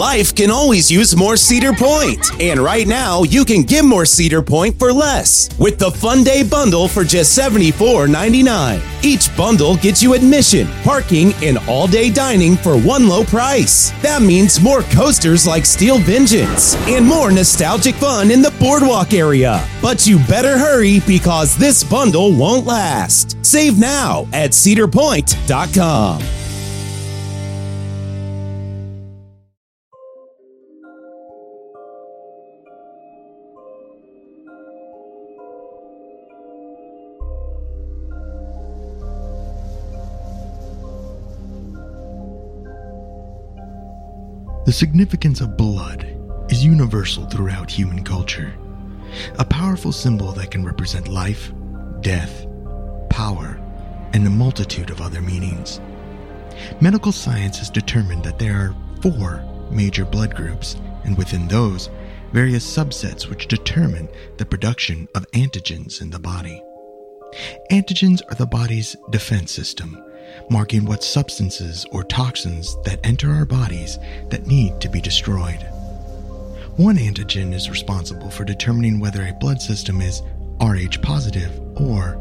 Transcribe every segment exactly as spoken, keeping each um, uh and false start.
Life can always use more Cedar Point. And right now, you can get more Cedar Point for less with the Fun Day Bundle for just seventy-four ninety-nine. Each bundle gets you admission, parking, and all-day dining for one low price. That means more coasters like Steel Vengeance and more nostalgic fun in the boardwalk area. But you better hurry because this bundle won't last. Save now at cedar point dot com. The significance of blood is universal throughout human culture, a powerful symbol that can represent life, death, power, and a multitude of other meanings. Medical science has determined that there are four major blood groups, and within those, various subsets which determine the production of antigens in the body. Antigens are the body's defense system, marking what substances or toxins that enter our bodies that need to be destroyed. One antigen is responsible for determining whether a blood system is Rh positive or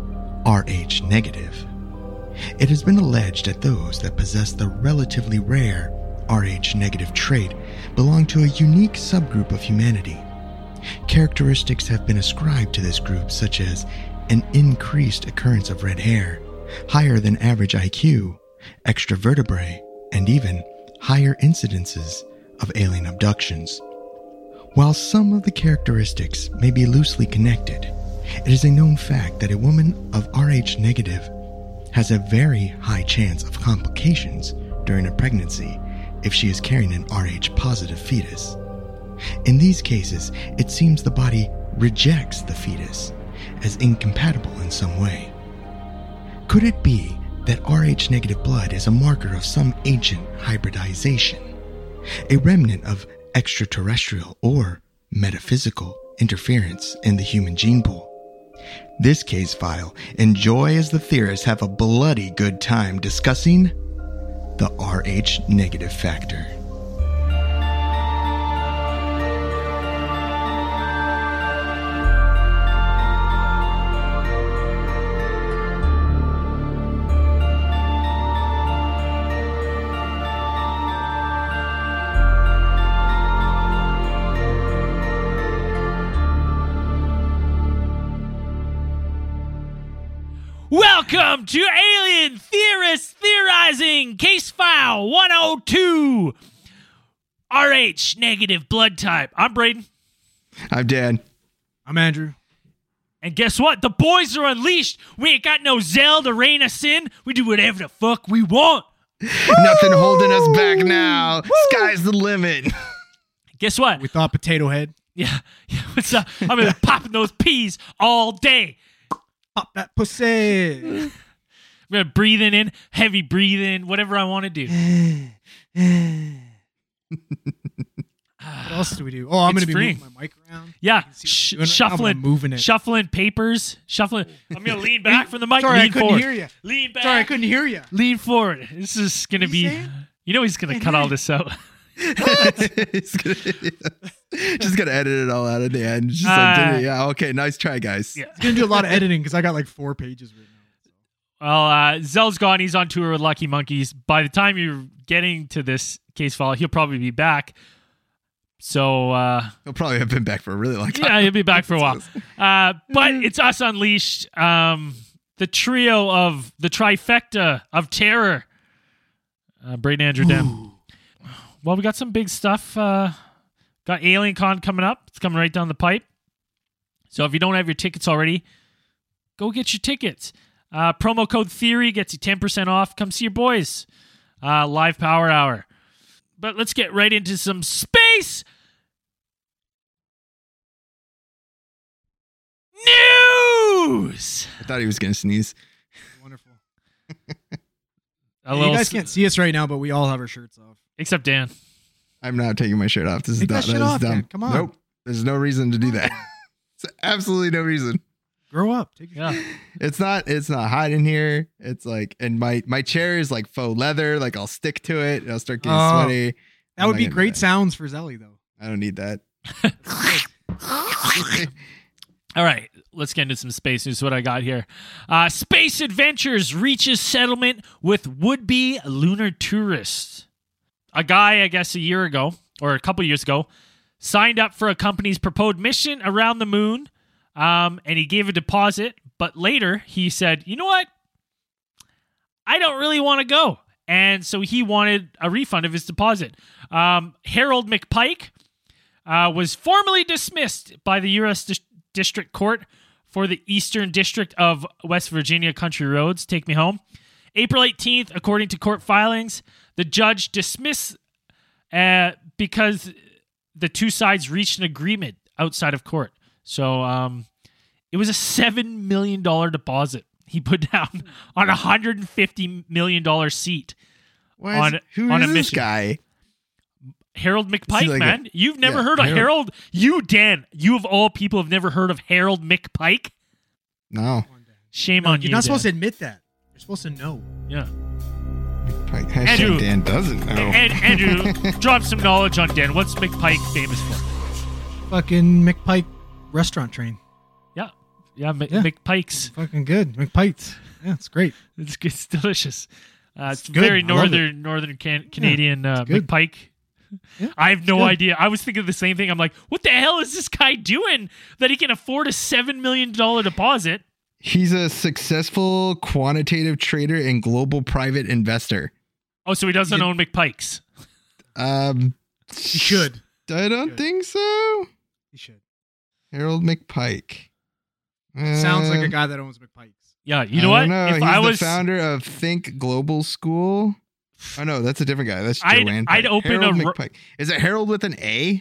Rh negative. It has been alleged that those that possess the relatively rare Rh negative trait belong to a unique subgroup of humanity. Characteristics have been ascribed to this group such as an increased occurrence of red hair, higher than average I Q, extra vertebrae, and even higher incidences of alien abductions. While some of the characteristics may be loosely connected, it is a known fact that a woman of Rh negative has a very high chance of complications during a pregnancy if she is carrying an Rh positive fetus. In these cases, it seems the body rejects the fetus as incompatible in some way. Could it be that Rh negative blood is a marker of some ancient hybridization, a remnant of extraterrestrial or metaphysical interference in the human gene pool? This case file, enjoy as the theorists have a bloody good time discussing the Rh negative factor. Welcome to Alien Theorists Theorizing Case File one oh two, Rh negative blood type. I'm Braden. I'm Dan. I'm Andrew. And guess what? The boys are unleashed. We ain't got no Zell to rein us in. We do whatever the fuck we want. Nothing holding us back now. Woo! Sky's the limit. Guess what? We thought Potato Head. Yeah. yeah what's up? I'm gonna be popping those peas all day. Pop that pussy. I'm gonna breathing in, heavy breathing, whatever I want to do. What else do we do? Oh, I'm It's gonna be free. moving my mic around. Yeah, Sh- Sh- shuffling, moving it. shuffling papers, shuffling. I'm gonna lean back from the mic. Sorry, lean I couldn't forward. hear you. Lean back. Sorry, I couldn't hear you. Lean forward. This is gonna What be. you saying? You know he's gonna Can't cut hear all you. this out. He's gonna, just gonna edit it all out at the end. Just Uh, like, yeah, okay, nice try, guys. Yeah. He's gonna do a lot of editing because I got like four pages written out. Well, uh, Zell's gone. He's on tour with Lucky Monkeys. By the time you're getting to this case file, he'll probably be back. So, uh, He'll probably have been back for a really long time. yeah, he'll be back for a while. Uh, but it's us unleashed. Um, the trio of the trifecta of terror. Uh, Braden, Andrew, Dan. Well, we got some big stuff. Uh, got Alien Con coming up. It's coming right down the pipe. So if you don't have your tickets already, go get your tickets. Uh, promo code Theory gets you ten percent off. Come see your boys. Uh, live Power Hour. But let's get right into some space news. I thought he was gonna sneeze. Wonderful. A Yeah, little you guys s- can't see us right now, but we all have our shirts off. Except Dan. I'm not taking my shirt off. This is Take dumb. that shit That is off, dumb. Dan. Come on. Nope. There's no reason to do that. It's absolutely no reason. Grow up. Take your Yeah. It's not. It's not hot in here. It's like, and my my chair is like faux leather. Like I'll stick to it. And I'll start getting Oh. sweaty. That I'm would not be into great that. sounds for Zelly, though. I don't need that. All right, let's get into some space news. What I got here. Uh, Space Adventures reaches settlement with would-be lunar tourists. A guy, I guess a year ago, or a couple years ago, signed up for a company's proposed mission around the moon, um, and he gave a deposit, but later he said, you know what? I don't really want to go. And so he wanted a refund of his deposit. Um, Harold McPike uh, was formally dismissed by the U S Dis- District Court for the Eastern District of West Virginia Country Roads. Take me home. April eighteenth, according to court filings, the judge dismissed uh, because the two sides reached an agreement outside of court. So um, it was a seven million dollars deposit he put down on a one hundred fifty million dollars seat. Why On- is, who on is a this mission. guy? Harold McPike, like man. a- You've never yeah, heard of Harold. Harold. You, Dan, you of all people have never heard of Harold McPike? No. Shame No, on you're you, not supposed to Dan. admit that. You're supposed to know. Yeah. Pike. Hashtag Andrew. Dan doesn't know. And Andrew, drop some knowledge on Dan. What's McPike famous for? Fucking McPike restaurant train. Yeah. Yeah, M- Yeah. McPike's. Fucking good. McPike's. Yeah, it's great. It's, it's delicious. Uh, it's It's good. very I love northern northern can- Canadian uh, good. McPike. Yeah, I have no good. idea. I was thinking the same thing. I'm like, what the hell is this guy doing that he can afford a seven million dollars deposit? He's a successful quantitative trader and global private investor. Oh, so he doesn't own McPike's. Um, He should. I don't Should. think so. He should. Harold McPike. Sounds like a Um, guy that owns McPike's. Yeah, you I know what? don't know. If He's I the was founder of Think Global School. Oh no, that's a different guy. That's I'd- Joanne. I'd Pike. open Harold a ro- McPike. Is it Harold with an A?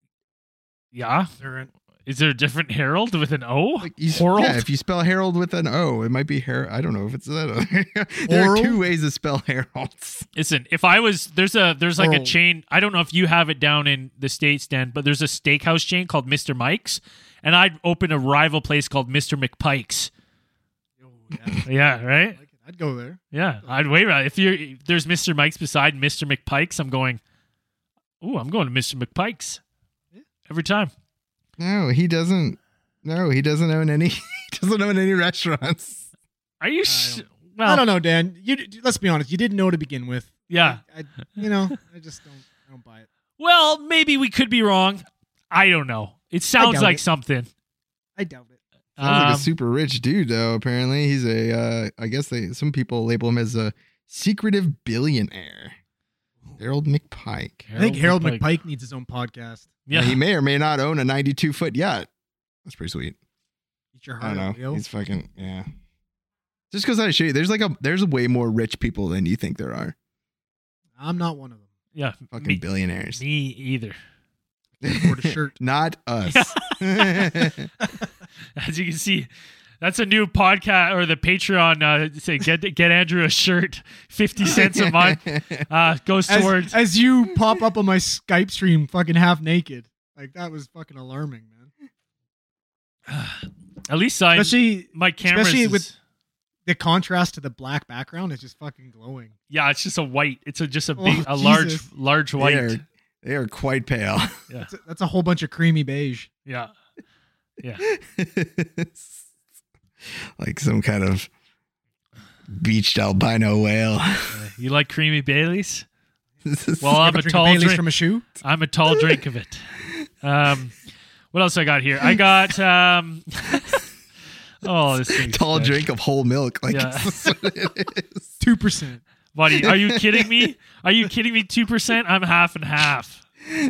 yeah, is there a different Harold with an O? Like you, Harold? yeah, if you spell Harold with an O, it might be Harold. I don't know if it's that. There are Oral? two ways to spell Harolds. Listen, if I was there's a there's like a Harold. chain. I don't know if you have it down in the States, Dan, but there's a steakhouse chain called Mister Mike's, and I'd open a rival place called Mister McPike's. Oh, yeah. Yeah, I right. like it. I'd go there. Yeah, I'd way rather if you're if there's Mister Mike's beside Mister McPike's. I'm going. Ooh, I'm going to Mister McPike's Yeah. every time. No, he doesn't. No, he doesn't own any. He doesn't own any restaurants. Are you? I Sh- don't- well, I don't know, Dan. You let's be honest. You didn't know to begin with. Yeah. I, I, you know, I just don't. I don't buy it. Well, maybe we could be wrong. I don't know. It sounds doubt like it. something. I doubt it. Sounds like Um, a super rich dude, though. Apparently, he's a. Uh, I guess they. Some people label him as a secretive billionaire. Harold McPike. I think Harold McPike. needs his own podcast. Yeah. Now, he may or may not own a ninety-two foot yacht. That's pretty sweet. Eat your I heart don't know. out, Leo. He's fucking yeah. Just because I show you, there's like a there's way more rich people than you think there are. I'm not one of them. yeah. Fucking Me, billionaires. me either. Afford a shirt. Not us. As you can see, that's a new podcast or the Patreon. Uh, say get get Andrew a shirt, fifty cents a month. Uh, goes As, towards. as you pop up on my Skype stream, fucking half naked. Like that was fucking alarming, man. At least I Especially my camera. especially is, with- the contrast to the black background is just fucking glowing. yeah, it's just a white. It's a just a Oh, big, a large, Jesus. large they, white. are, they are quite pale. Yeah, That's a, that's a whole bunch of creamy beige. yeah, yeah. Like some kind of beached albino whale. Yeah. You like creamy Baileys? This is- Well, I'm Ever a drink tall Baileys drink. from a shoe. I'm a tall drink of it. Um, what else I got here? I got um. oh, this thing's tall good. drink of whole milk. Like Yeah. this is what it is. Two percent. Buddy, are you kidding me? Are you kidding me? Two percent? I'm half and half.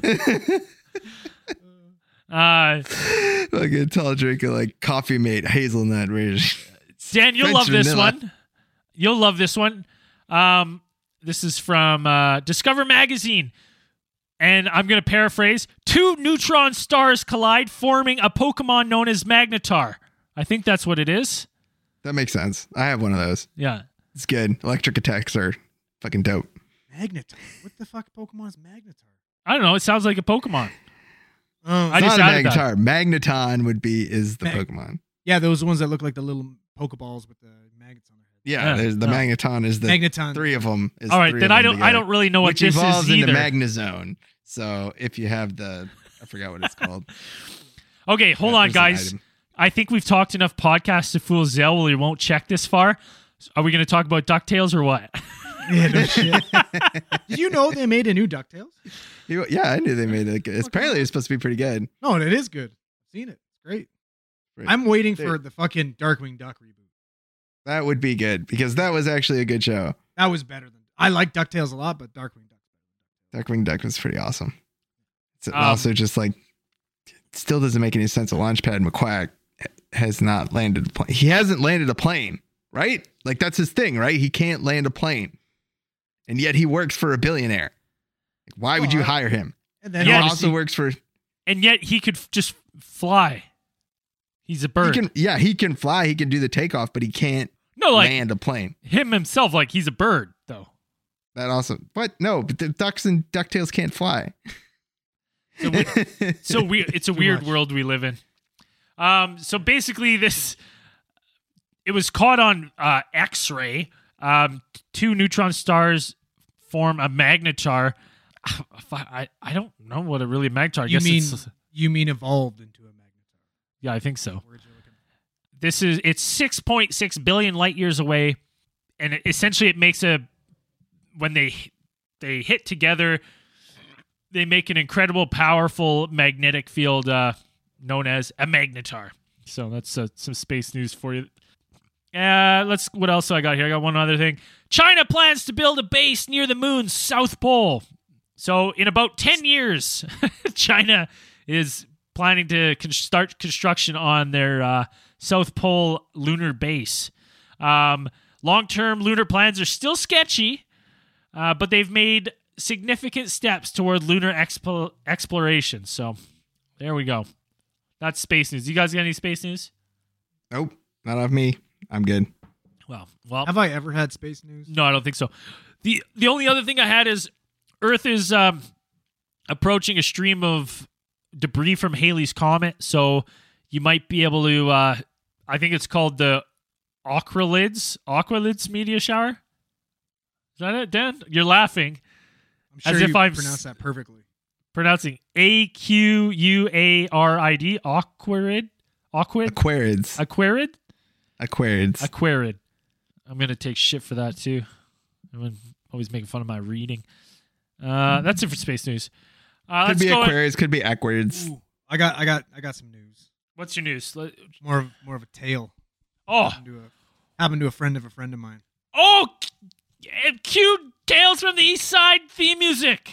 Uh, Fucking tall drink of like Coffee Mate hazelnut version. Dan, you'll French love this vanilla. one. You'll love this one. Um, this is from uh, Discover Magazine. And I'm going to paraphrase. Two neutron stars collide, forming a Pokemon known as Magnetar. I think that's what it is. That makes sense. I have one of those. Yeah. It's good. Electric attacks are fucking dope. Magnetar. What the fuck Pokemon is Magnetar? I don't know. It sounds like a Pokemon. Oh, I It's just not a added that. Magnetar. Magneton would be is the Mag- Pokemon. yeah, those ones that look like the little Pokeballs with the maggots on their head. Yeah, Yeah. there's the Oh. Magneton is the Magneton. three of them. Is All right, three then of I them don't I together, don't really know what which this evolves is into either. Magnezone. So if you have the, I forgot what it's called. Okay, hold Yeah, on, there's an guys. item. I think we've talked enough podcasts to fool Zell. Well, he won't check this far. Are we going to talk about DuckTales or what? Yeah, no shit. Did you know they made a new DuckTales? You- Yeah, I knew they made it. It's, apparently, it's supposed to be pretty good. No, and it is good. I've seen it. It's great. Right. I'm waiting There- for the fucking Darkwing Duck reboot. That would be good because that was actually a good show. That was better than I like DuckTales a lot, but Darkwing Duck. Darkwing Duck was pretty awesome. It's Um, also just like, it still doesn't make any sense. A Launchpad McQuack has not landed a plane. He hasn't landed a plane, right? Like that's his thing, right? He can't land a plane, and yet he works for a billionaire. Like, why would you Well, I- hire him? And then And he Yeah, obviously, also works for. And yet he could f- just fly. He's a bird. He can, yeah, he can fly. He can do the takeoff, but he can't no, like land a plane. him himself, like he's a bird, though. That also, what? No, but the ducks and Ducktales can't fly. So, we, so we, it's a Too weird much. world we live in. Um, so basically, this it was caught on uh, X-ray. Um, two neutron stars form a magnetar. I I don't know what a really magnetar. I you guess mean it's, you mean evolved into a Magnetar? yeah, I think so. Words you're looking for. This is it's six point six billion light years away, and it, essentially it makes a when they they hit together, they make an incredible, powerful magnetic field uh, known as a magnetar. So that's uh, some space news for you. Uh, let's. What else do I got here? I got one other thing. China plans to build a base near the moon's south pole. So in about ten years, China is planning to con- start construction on their uh, South Pole lunar base. Um, long-term lunar plans are still sketchy, uh, but they've made significant steps toward lunar expo- exploration. So there we go. That's space news. You guys got any space news? Nope, not off me. I'm good. Well, well, Have I ever had space news? no, I don't think so. the The only other thing I had is Earth is um, approaching a stream of debris from Halley's Comet, so you might be able to. Uh, I think it's called the Aqualids Aqualids meteor shower. Is that it, Dan? You're laughing, I'm sure As you if I've pronounced s- that perfectly. pronouncing A Q U A R I D. Aquarid, Aquid, Aquarids. Aquarid, Aquarids. Aquarid. I'm gonna take shit for that too. I'm always making fun of my reading. Uh, that's it for space news. Uh, Could let's be go. Aquarids. Could be Aquarids. Ooh, I got, I got, I got some news. What's your news? Let- More of, more of a tale. Oh, Happened to a, happened to a friend of a friend of mine. oh, c- cue Tales from the East Side theme music.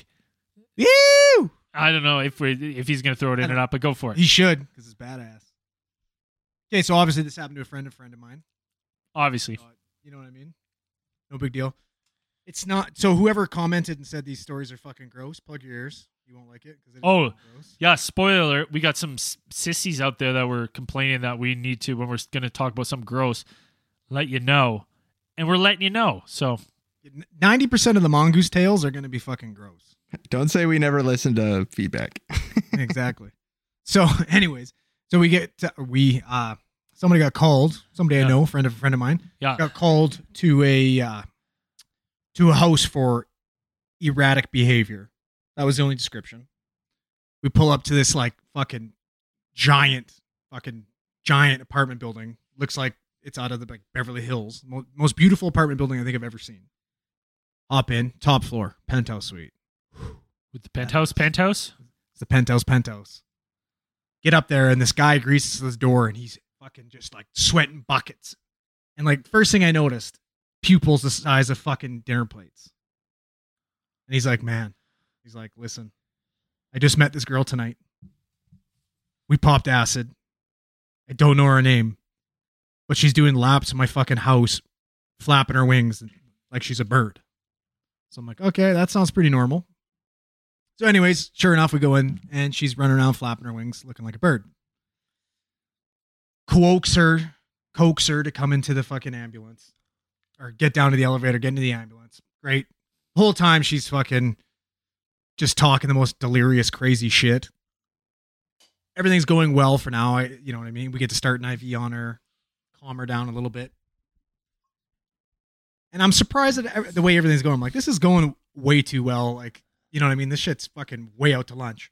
Woo! I don't know if we if he's gonna throw it in or not, but go for it. He should, because it's badass. Okay, so obviously this happened to a friend of a friend of mine. Obviously, Uh, you know what I mean? No big deal. It's not. So whoever commented and said these stories are fucking gross, plug your ears. You won't like it because it is Oh. fucking gross. yeah. Spoiler alert: we got some s- sissies out there that were complaining that we need to when we're gonna talk about some gross. Let you know, and we're letting you know. So Ninety percent of the mongoose tales are going to be fucking gross. Don't say we never listen to feedback. Exactly. So, anyways, so we get to, we uh somebody got called. Somebody Yeah. I know, friend of a friend of mine, yeah, got called to a uh, to a house for erratic behavior. That was the only description. We pull up to this like fucking giant, fucking giant apartment building. Looks like it's out of the like Beverly Hills. Mo- most beautiful apartment building I think I've ever seen. Hop in, top floor, penthouse suite. with the penthouse, penthouse. It's the penthouse, penthouse. Get up there, and this guy greases this door, and he's fucking just like sweating buckets. And like, first thing I noticed, pupils the size of fucking dinner plates. And he's like, man, he's like, listen, I just met this girl tonight. We popped acid. I don't know her name, but she's doing laps in my fucking house, flapping her wings like she's a bird. So I'm like, okay, that sounds pretty normal. So anyways, sure enough, we go in and she's running around flapping her wings looking like a bird. Coax her, coax her to come into the fucking ambulance. Or get down to the elevator, get into the ambulance. Great. The whole time she's fucking just talking the most delirious, crazy shit. Everything's going well for now. I, you know what I mean? We get to start an I V on her, calm her down a little bit. And I'm surprised at ev- the way everything's going. I'm like, this is going way too well. Like, you know what I mean? This shit's fucking way out to lunch.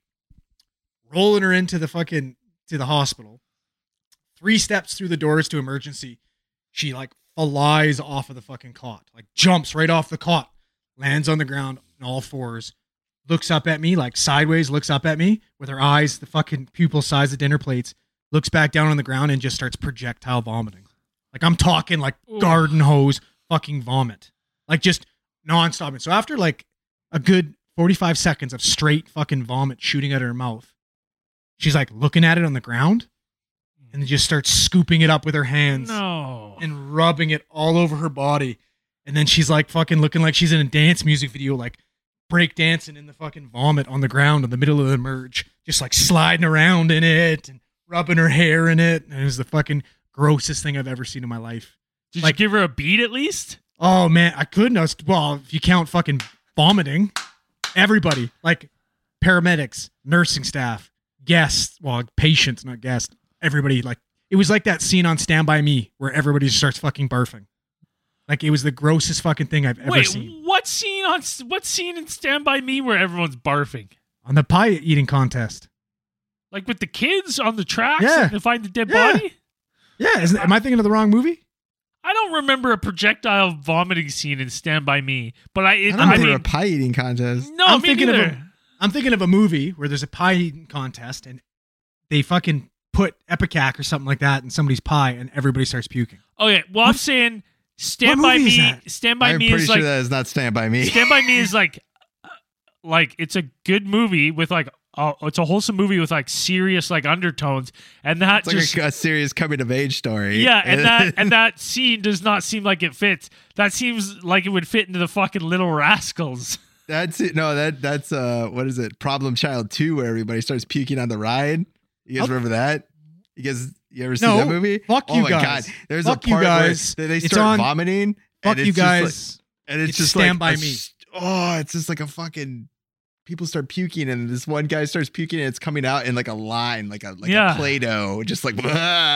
Rolling her into the fucking, to the hospital. Three steps through the doors to emergency. She like flies off of the fucking cot. Like jumps right off the cot. Lands on the ground on all fours. Looks up at me, like sideways, looks up at me with her eyes, the fucking pupil size of dinner plates. Looks back down on the ground and just starts projectile vomiting. Like I'm talking like Ooh. garden hose fucking vomit. Like just nonstop. And so after like a good forty-five seconds of straight fucking vomit shooting out of her mouth, she's like looking at it on the ground and then just starts scooping it up with her hands No. and rubbing it all over her body. And then she's like fucking looking like she's in a dance music video, like break dancing in the fucking vomit on the ground in the middle of the merge, just like sliding around in it and rubbing her hair in it. And it was the fucking grossest thing I've ever seen in my life. Did like- you give her a beat at least? Oh man, I couldn't. I was, well, if you count fucking vomiting, everybody, like paramedics, nursing staff, guests, well, patients, not guests, everybody, like, it was like that scene on Stand By Me where everybody just starts fucking barfing. Like, it was the grossest fucking thing I've ever Wait, seen. what scene on what scene in Stand By Me where everyone's barfing? On the pie eating contest. Like with the kids on the tracks Yeah. and find the dead Yeah. body? Yeah, isn't, am I thinking of the wrong movie? I don't remember a projectile vomiting scene in Stand By Me, but I, it, I don't I remember mean, a pie eating contest. no, I'm me thinking neither. of a, I'm thinking of a movie where there's a pie eating contest and they fucking put Epicac or something like that in somebody's pie and everybody starts puking. Okay, well, I'm saying Stand what By movie is Me. that? Stand By I'm Me pretty is sure like that is not Stand By Me. Stand By Me is like, uh, like it's a good movie with like, uh, it's a wholesome movie with like serious like undertones, and that It's like just a, a serious coming of age story. yeah, and that and that scene does not seem like it fits. That seems like it would fit into the fucking Little Rascals. That's it. No, that that's uh, what is it? Problem Child two, where everybody starts puking on the ride. You guys Oh. remember that? You guys, you ever see No, that movie? fuck oh you my guys. god! There's Fuck a you part guys. where they It's start on- vomiting. Fuck and you it's just like- guys. and it's, It's just Stand like By a Me. s- Oh, it's just like a fucking. People start puking, and this one guy starts puking, and it's coming out in like a line, like a like Yeah. a Play-Doh, just like.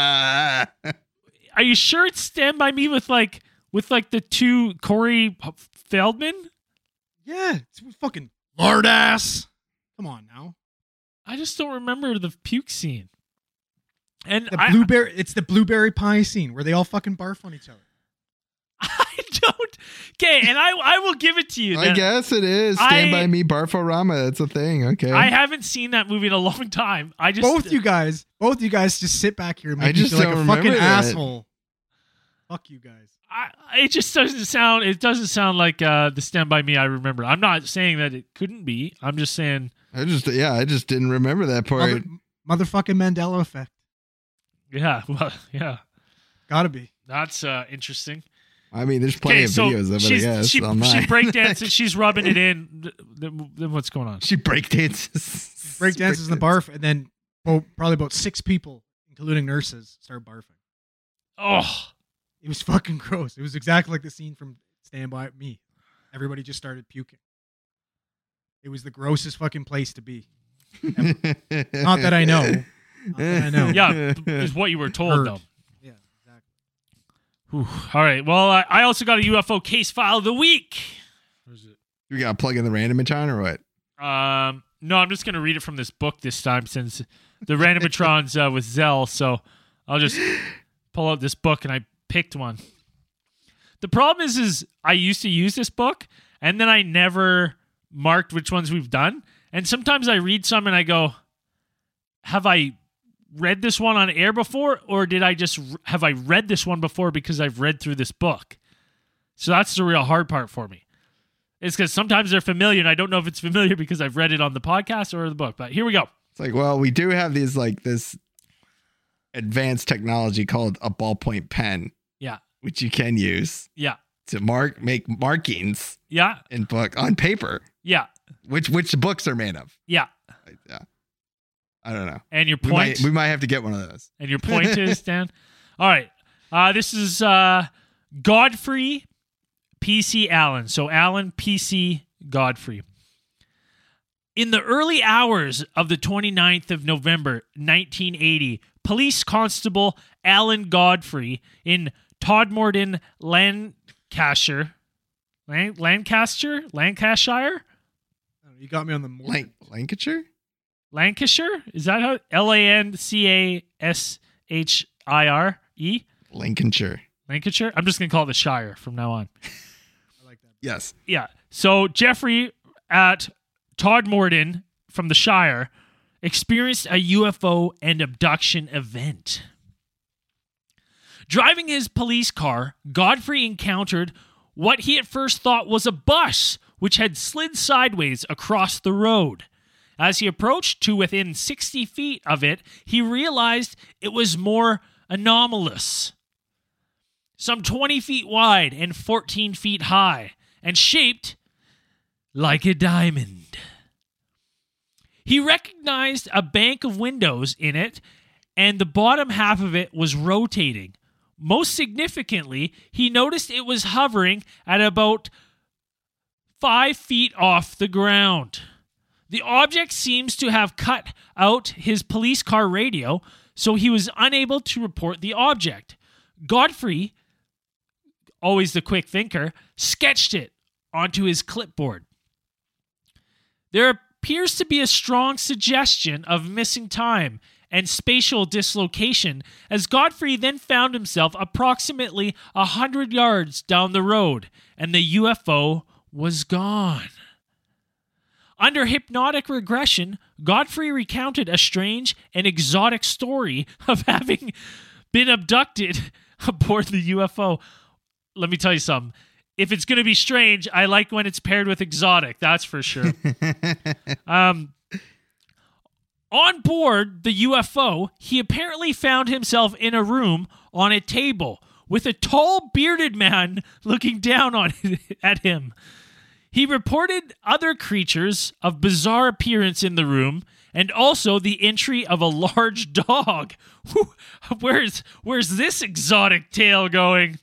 Are you sure it's Stand By Me with like with like the two Corey Feldman? Yeah, it's fucking lard ass. Come on now. I just don't remember the puke scene. And The I, blueberry it's the blueberry pie scene where they all fucking barf on each other. I don't. Okay, and I I will give it to you. I that guess it is Stand I- By Me, Barforama. That's a thing. Okay. I haven't seen that movie in a long time. I just Both you guys, both you guys just sit back here and I make me just feel like don't a fucking remember that. asshole. Fuck you guys. I, it just doesn't sound. It doesn't sound like uh, the Stand By Me I remember. I'm not saying that it couldn't be. I'm just saying. I just yeah, I just didn't remember that part. Mother, motherfucking Mandela effect. Yeah. Well. Yeah. Gotta be. That's uh, interesting. I mean, there's plenty Okay, of so videos of it. I she's, guess she online. she breakdances. She's rubbing it in. Th- Then, then what's going on? She breakdances. Break dances in the barf, and then well, probably about six people, including nurses, start barfing. Oh. It was fucking gross. It was exactly like the scene from Stand By Me. Everybody just started puking. It was the grossest fucking place to be. Not that I know. Not that I know. Yeah, is what you were told Heard. though. Yeah, exactly. Whew. All right. Well, I, I also got a U F O case file of the week. Where's it? You got to plug in the randomatron or what? Um, no, I'm just gonna read it from this book this time since the randomatron's uh, with Zell. So I'll just pull out this book and I picked one. The problem is, is I used to use this book and then I never marked which ones we've done. And sometimes I read some and I go, have I read this one on air before, or did I just have I read this one before because I've read through this book? So that's the real hard part for me. It's because sometimes they're familiar, and I don't know if it's familiar because I've read it on the podcast or the book. But here we go. It's like, well, we do have these like this advanced technology called a ballpoint pen, Yeah, which you can use yeah, to mark make markings yeah, in book on paper, yeah, which which books are made of. yeah. Like, yeah, I don't know. And your We point, might we might have to get one of those. and your point is, Dan. All right, uh, this is uh, Godfrey P C Allen. So Allen P C Godfrey. In the early hours of the twenty-ninth of November, nineteen eighty, Police Constable Alan Godfrey in Todmorden, Lancashire, Lan- Lancaster? Lancashire? You got me on the Mormon. Lank- Lancashire? Lancashire? Is that how? L A N C A S H I R E? Lincolnshire. Lancashire? I'm just going to call it the Shire from now on. I like that. Yes. Yeah. So Jeffrey at Todmorden from the Shire experienced a U F O and abduction event. Driving his police car, Godfrey encountered what he at first thought was a bus, which had slid sideways across the road. As he approached to within sixty feet of it, he realized it was more anomalous. Some twenty feet wide and fourteen feet high, and shaped like a diamond. He recognized a bank of windows in it, and the bottom half of it was rotating. Most significantly, he noticed it was hovering at about five feet off the ground. The object seems to have cut out his police car radio, so he was unable to report the object. Godfrey, always the quick thinker, sketched it onto his clipboard. There appears to be a strong suggestion of missing time and spatial dislocation, as Godfrey then found himself approximately a hundred yards down the road, and the U F O was gone. Under hypnotic regression, Godfrey recounted a strange and exotic story of having been abducted aboard the U F O. Let me tell you something. If it's going to be strange, I like when it's paired with exotic, that's for sure. um... On board the U F O, he apparently found himself in a room on a table with a tall, bearded man looking down on at him. He reported other creatures of bizarre appearance in the room, and also the entry of a large dog. Where's, where's this exotic tale going?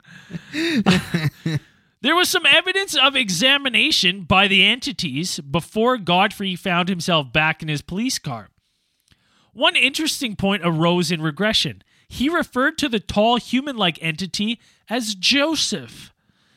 There was some evidence of examination by the entities before Godfrey found himself back in his police car. One interesting point arose in regression. He referred to the tall human-like entity as Joseph.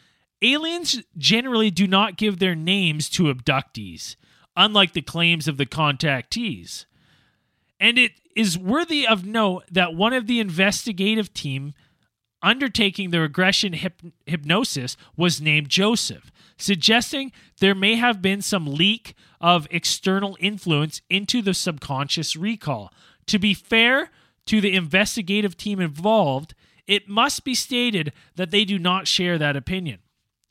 Aliens generally do not give their names to abductees, unlike the claims of the contactees. And it is worthy of note that one of the investigative team undertaking the regression hyp- hypnosis was named Joseph, suggesting there may have been some leak of external influence into the subconscious recall. To be fair to the investigative team involved, it must be stated that they do not share that opinion.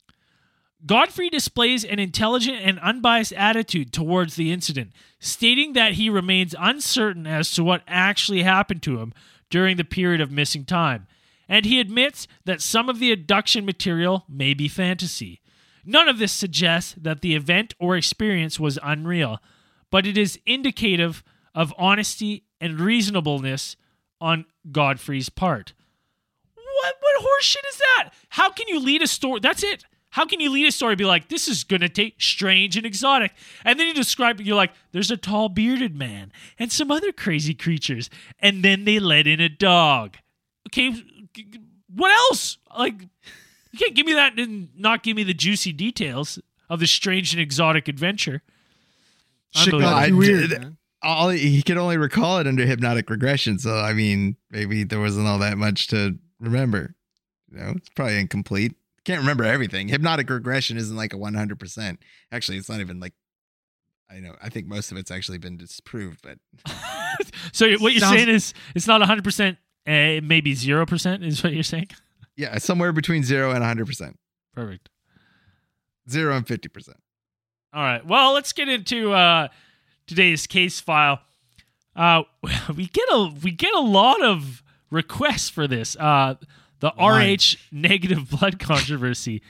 Godfrey displays an intelligent and unbiased attitude towards the incident, stating that he remains uncertain as to what actually happened to him during the period of missing time, and he admits that some of the abduction material may be fantasy. None of this suggests that the event or experience was unreal, but it is indicative of honesty and reasonableness on Godfrey's part. What what horseshit is that? How can you lead a story? That's it. How can you lead a story and be like, this is going to take strange and exotic? And then you describe it, you're like, there's a tall bearded man and some other crazy creatures. And then they let in a dog. Okay, what else? Like, you can't give me that and not give me the juicy details of this strange and exotic adventure. Shit got I too weird, did- man. All he could only recall it under hypnotic regression. So I mean, maybe there wasn't all that much to remember. You know, it's probably incomplete. Can't remember everything. Hypnotic regression isn't like a one hundred percent. Actually, it's not even like, I know. I think most of it's actually been disproved. But So what you're Sounds- saying is it's not one hundred percent, uh, maybe zero percent is what you're saying? yeah, somewhere between zero and one hundred percent. Perfect. Zero and fifty percent. All right. Well, let's get into uh, today's case file. Uh, we get a we get a lot of requests for this. Uh, the Why? R H negative blood controversy.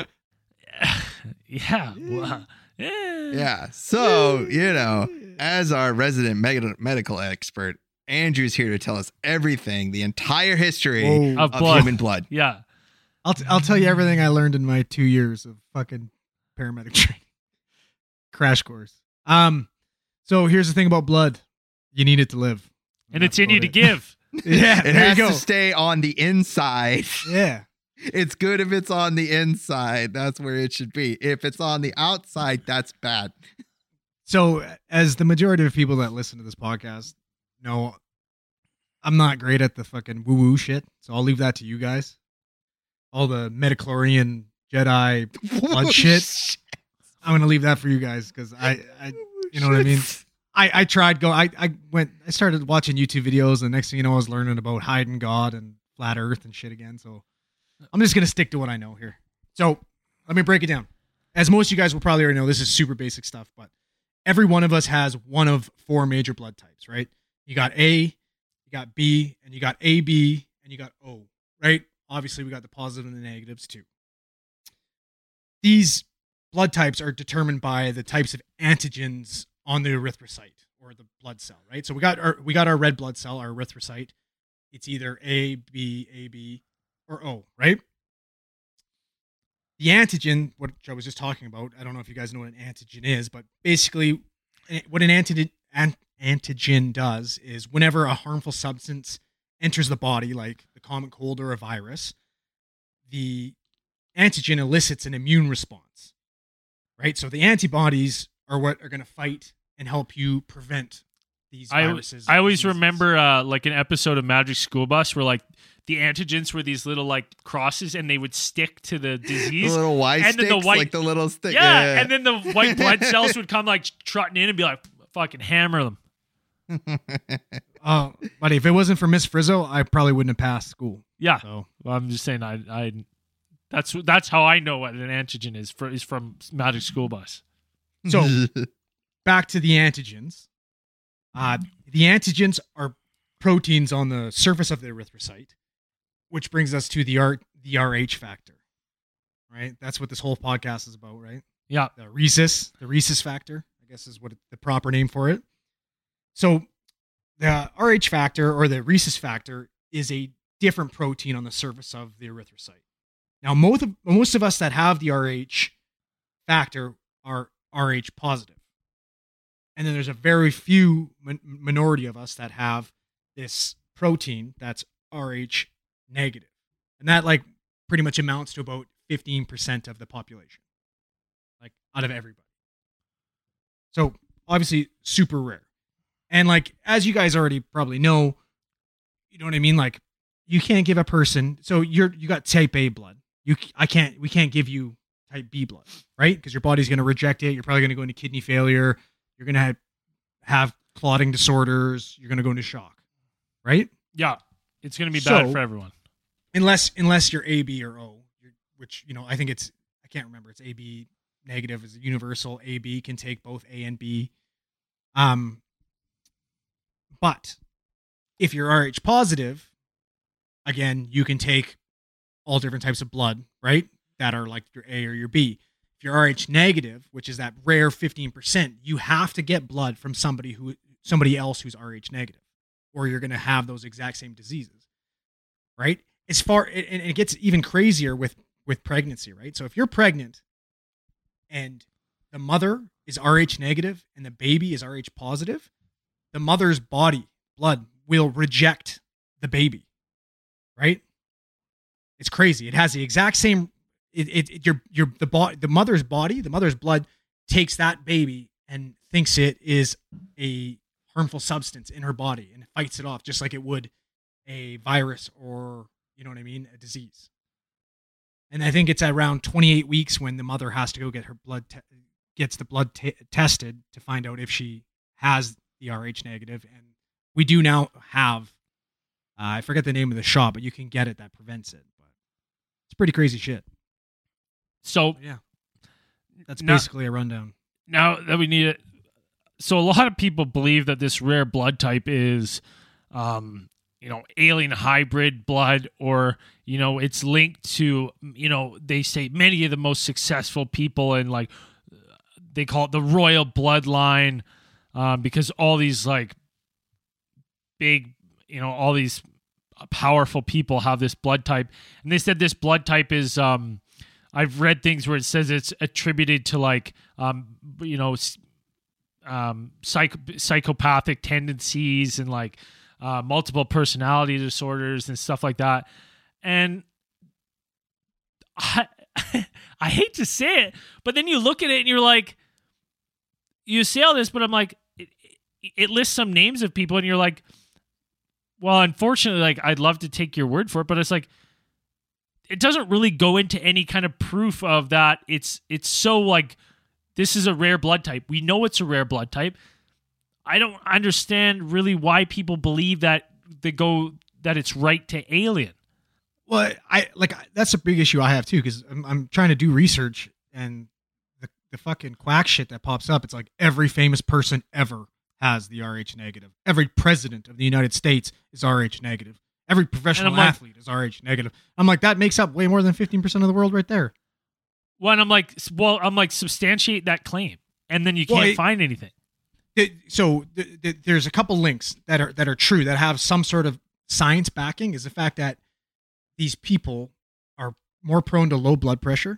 yeah. Well, eh. Yeah. So, you know, as our resident med- medical expert, Andrew's here to tell us everything, the entire history Whoa. Of of blood. human blood. Yeah. I'll t- I'll tell you everything I learned in my two years of fucking paramedic training, crash course. Um, so here's the thing about blood: you need it to live, And it's in you to That's about give. it. Yeah, It there has you go. to stay on the inside. Yeah, It's good if it's on the inside. That's where it should be. If it's on the outside, that's bad. So, as the majority of people that listen to this podcast know, I'm not great at the fucking woo-woo shit, so I'll leave that to you guys. All the midichlorian Jedi blood shit, I'm gonna leave that for you guys because I, I, you know what I mean. I, I tried go. I, I went. I started watching YouTube videos, and the next thing you know, I was learning about hiding God and flat Earth and shit again. So, I'm just gonna stick to what I know here. So, let me break it down. As most of you guys will probably already know, this is super basic stuff, but every one of us has one of four major blood types, right? You got A, you got B, and you got A B, and you got O, right? Obviously, we got the positive and the negatives too. These blood types are determined by the types of antigens on the erythrocyte or the blood cell, right? So we got our we got our red blood cell, our erythrocyte. It's either A, B, A B, or O, right? The antigen, what I was just talking about, I don't know if you guys know what an antigen is, but basically what an antigen, an, antigen does is whenever a harmful substance enters the body, like the common cold or a virus, the antigen elicits an immune response, right? So the antibodies are what are going to fight and help you prevent these viruses. I, I always diseases. remember uh, like an episode of Magic School Bus where like the antigens were these little like crosses and they would stick to the disease. The little Y and sticks, then the white, like the little stick. Yeah, yeah, yeah, and then the white blood cells would come like trotting in and be like, fucking hammer them. uh, buddy, if it wasn't for Miss Frizzo, I probably wouldn't have passed school. Yeah, so well, I'm just saying, I, I, that's that's how I know what an antigen is. For is from Magic School Bus. So back to the antigens. Uh, the antigens are proteins on the surface of the erythrocyte, which brings us to the R the R H factor. Right, that's what this whole podcast is about, right? Yeah, the rhesus, the rhesus factor, I guess is what it, the proper name for it. So the R H factor or the rhesus factor is a different protein on the surface of the erythrocyte. Now, most of, most of us that have the R H factor are R H positive. And then there's a very few min- minority of us that have this protein that's R H negative. And that like pretty much amounts to about fifteen percent of the population, like out of everybody. So obviously super rare. And like, as you guys already probably know, you know what I mean? Like you can't give a person, so you're, you got type A blood. You, I can't, we can't give you type B blood, right? Because your body's going to reject it. You're probably going to go into kidney failure. You're going to have, have clotting disorders. You're going to go into shock, right? Yeah. It's going to be So- bad for everyone. Unless, unless you're A, B, or O, you're- which, you know, I think it's, I can't remember. It's A, B negative is universal. A, B can take both A and B. Um, but if you're R H positive, again, you can take all different types of blood, right? That are like your A or your B. If you're R H negative, which is that rare fifteen percent, you have to get blood from somebody who somebody else who's R H negative, or you're going to have those exact same diseases, right? As far and it gets even crazier with with pregnancy, right? So if you're pregnant and the mother is R H negative and the baby is R H positive, the mother's body blood will reject the baby, right? It's crazy. It has the exact same. It, it, it your your the body the mother's body the mother's blood takes that baby and thinks it is a harmful substance in her body and fights it off just like it would a virus or, you know what I mean, a disease. And I think it's around twenty-eight weeks when the mother has to go get her blood te- gets the blood t- tested to find out if she has the R H negative. And we do now have uh, I forget the name of the shot, but you can get it that prevents it. But it's pretty crazy shit. So Yeah, that's Now- basically a rundown. now that we need it, so a lot of people believe that this rare blood type is, um, you know, alien hybrid blood, or you know, it's linked to, you know, they say many of the most successful people and like they call it the royal bloodline, um, because all these like big, you know, all these powerful people have this blood type, and they said this blood type is, um, I've read things where it says it's attributed to like, um, you know, s- um, psych- psychopathic tendencies and like uh, multiple personality disorders and stuff like that. And I, I hate to say it, but then you look at it and you're like, you say all this, but I'm like, it, it lists some names of people and you're like, well, unfortunately, like I'd love to take your word for it, but it's like, it doesn't really go into any kind of proof of that. It's, it's so like, this is a rare blood type. We know it's a rare blood type. I don't understand really why people believe that they go, that it's right to alien. Well, I like that's a big issue I have too, because I'm, I'm trying to do research and the, the fucking quack shit that pops up. It's like every famous person ever has the R H negative. Every president of the United States is R H negative. Every professional like, athlete is R H negative. I'm like, that makes up way more than fifteen percent of the world right there. Well, and I'm like, well, I'm like, substantiate that claim, and then you can't well, it, find anything. It, so th- th- there's a couple links that are that are true, that have some sort of science backing. Is the fact that these people are more prone to low blood pressure,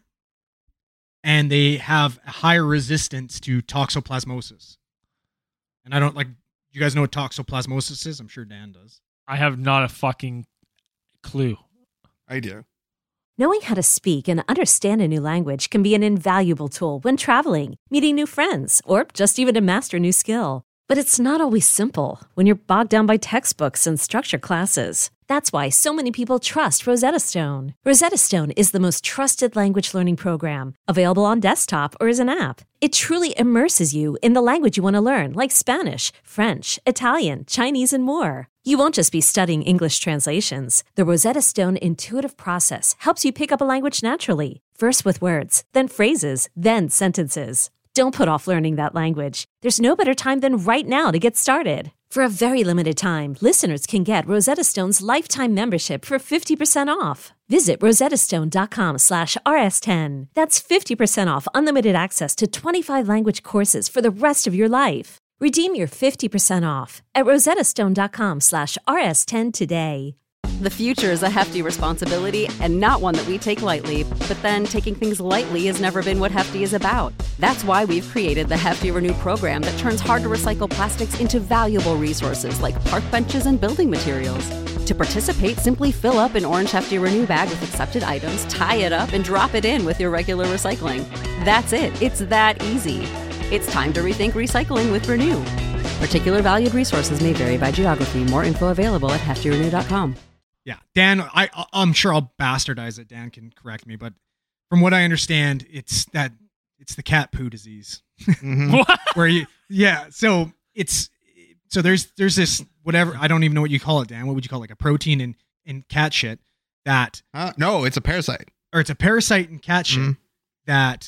and they have a higher resistance to toxoplasmosis. And I don't like. You guys know what toxoplasmosis is? I'm sure Dan does. I have not a fucking clue. I do. Knowing how to speak and understand a new language can be an invaluable tool when traveling, meeting new friends, or just even to master a new skill. But it's not always simple when you're bogged down by textbooks and structured classes. That's why so many people trust Rosetta Stone. Rosetta Stone is the most trusted language learning program, available on desktop or as an app. It truly immerses you in the language you want to learn, like Spanish, French, Italian, Chinese, and more. You won't just be studying English translations. The Rosetta Stone intuitive process helps you pick up a language naturally, first with words, then phrases, then sentences. Don't put off learning that language. There's no better time than right now to get started. For a very limited time, listeners can get Rosetta Stone's lifetime membership for fifty percent off. Visit rosettastone.com slash rs10. That's fifty percent off unlimited access to twenty-five language courses for the rest of your life. Redeem your fifty percent off at rosettastone.com slash rs10 today. The future is a hefty responsibility and not one that we take lightly. But then taking things lightly has never been what Hefty is about. That's why we've created the Hefty Renew program that turns hard-to-recycle plastics into valuable resources like park benches and building materials. To participate, simply fill up an orange Hefty Renew bag with accepted items, tie it up, and drop it in with your regular recycling. That's it. It's that easy. It's time to rethink recycling with Renew. Particular valued resources may vary by geography. More info available at hefty renew dot com. Yeah, Dan, I, I'm sure I'll bastardize it. Dan can correct me, but from what I understand, it's that it's the cat poo disease. Mm-hmm. Where you, yeah, so it's so there's there's this whatever, I don't even know what you call it, Dan. What would you call it? Like a protein in in cat shit that Uh, no, it's a parasite. or it's a parasite in cat shit Mhm. that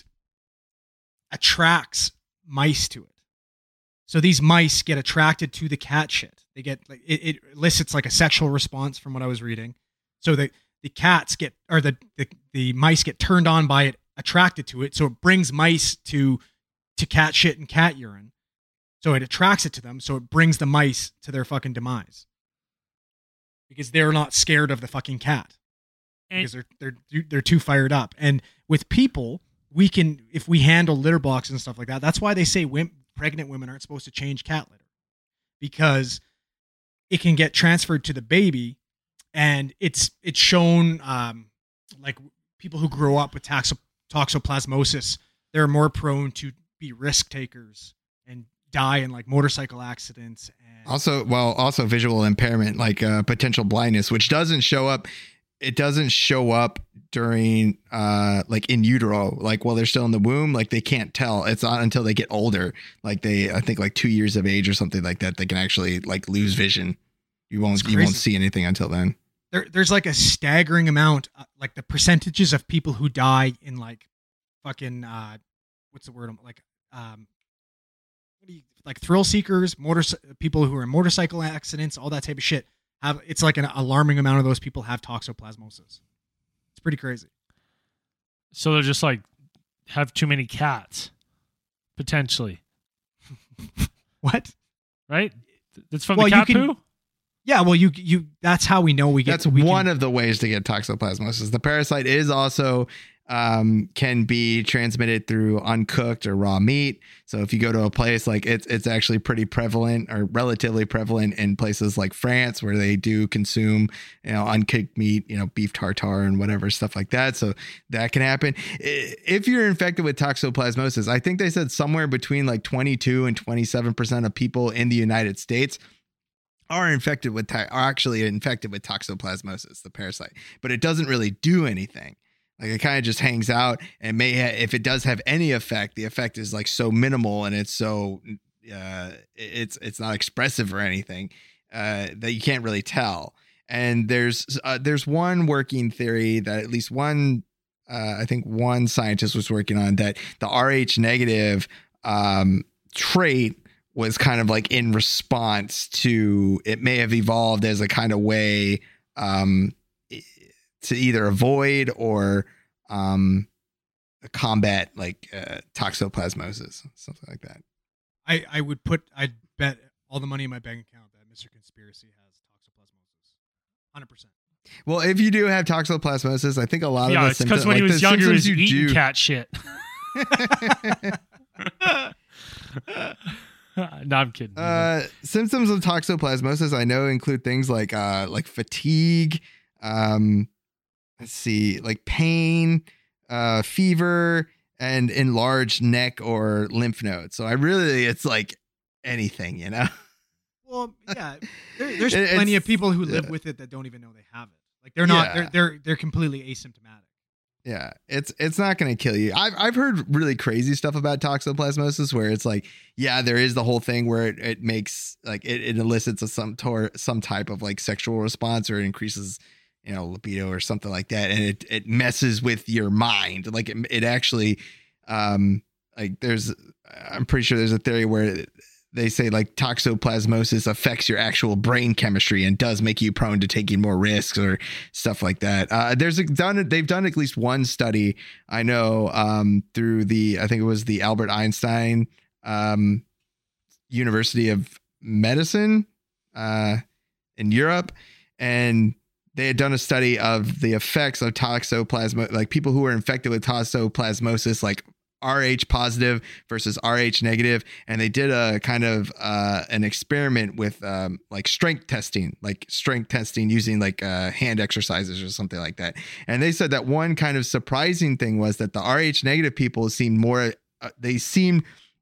attracts mice to it. So these mice get attracted to the cat shit. They get like it, it elicits like a sexual response from what I was reading. So the the cats get or the, the the mice get turned on by it, attracted to it. So it brings mice to to cat shit and cat urine. So it attracts it to them. So it brings the mice to their fucking demise because they're not scared of the fucking cat And- because they're they're they're too fired up. And with people, we can if we handle litter boxes and stuff like that. That's why they say women, pregnant women aren't supposed to change cat litter because it can get transferred to the baby, and it's it's shown um, like people who grow up with toxo- toxoplasmosis, they're more prone to be risk takers and die in like motorcycle accidents. And Also, well, also visual impairment, like uh, potential blindness, which doesn't show up. It doesn't show up during, uh, like in utero, like while they're still in the womb, like they can't tell. It's not until they get older, like they, I think, like two years of age or something like that, they can actually like lose vision. You won't, you won't see anything until then. there, there's like a staggering amount, uh, like the percentages of people who die in like fucking uh, what's the word? Like um, what do you like thrill seekers, motor people who are in motorcycle accidents, all that type of shit. Have it's like an alarming amount of those people have toxoplasmosis. It's pretty crazy. So they're just like have too many cats, potentially, What? right? That's from Well, the you cat can- poo. Yeah, well, you you that's how we know we get. That's we one can, of the ways to get toxoplasmosis. The parasite is also um, can be transmitted through uncooked or raw meat. So if you go to a place like it's, it's actually pretty prevalent or relatively prevalent in places like France where they do consume, you know, uncooked meat, you know, beef tartare and whatever stuff like that. So that can happen. If you're infected with toxoplasmosis, I think they said somewhere between like twenty-two and twenty-seven percent of people in the United States are infected with, are actually infected with toxoplasmosis, the parasite, but it doesn't really do anything. Like it kind of just hangs out and may, ha- if it does have any effect, the effect is like so minimal and it's so, uh, it's, it's not expressive or anything, uh, that you can't really tell. And there's, uh, there's one working theory that at least one, uh, I think one scientist was working on that the Rh negative, um, trait was kind of like in response to, it may have evolved as a kind of way, um, to either avoid or um, combat like uh, toxoplasmosis, something like that. I, I would put, I'd bet all the money in my bank account that Mister Conspiracy has toxoplasmosis. one hundred percent. Well, if you do have toxoplasmosis, I think a lot yeah, of the it's symptoms, because when like he was the younger, he was symptoms you eating do, cat shit. No, I'm kidding. Uh, symptoms of toxoplasmosis I know include things like uh, like fatigue, um, let's see, like pain, uh, fever, and enlarged neck or lymph nodes. So I really, it's like anything, you know? Well, yeah, there, there's It- plenty it's- of people who live yeah. with it that don't even know they have it. Like they're not, Yeah. they're, they're, they're completely asymptomatic. Yeah, it's it's not going to kill you. I've I've heard really crazy stuff about toxoplasmosis where it's like, yeah, there is the whole thing where it, it makes like it, it elicits a some tor- some type of like sexual response or it increases, you know, libido or something like that, and it it messes with your mind. Like it it actually, um, like there's, I'm pretty sure there's a theory where they say like toxoplasmosis affects your actual brain chemistry and does make you prone to taking more risks or stuff like that. Uh, there's a, done, they've done at least one study I know um, through the, I think it was the Albert Einstein um, University of Medicine uh, in Europe. And they had done a study of the effects of toxoplasmosis, like people who were infected with toxoplasmosis, like Rh positive versus Rh negative, and they did a kind of uh, an experiment with um, like strength testing, like strength testing using like uh, hand exercises or something like that. And they said that one kind of surprising thing was that the Rh negative people seemed more, uh, they seemed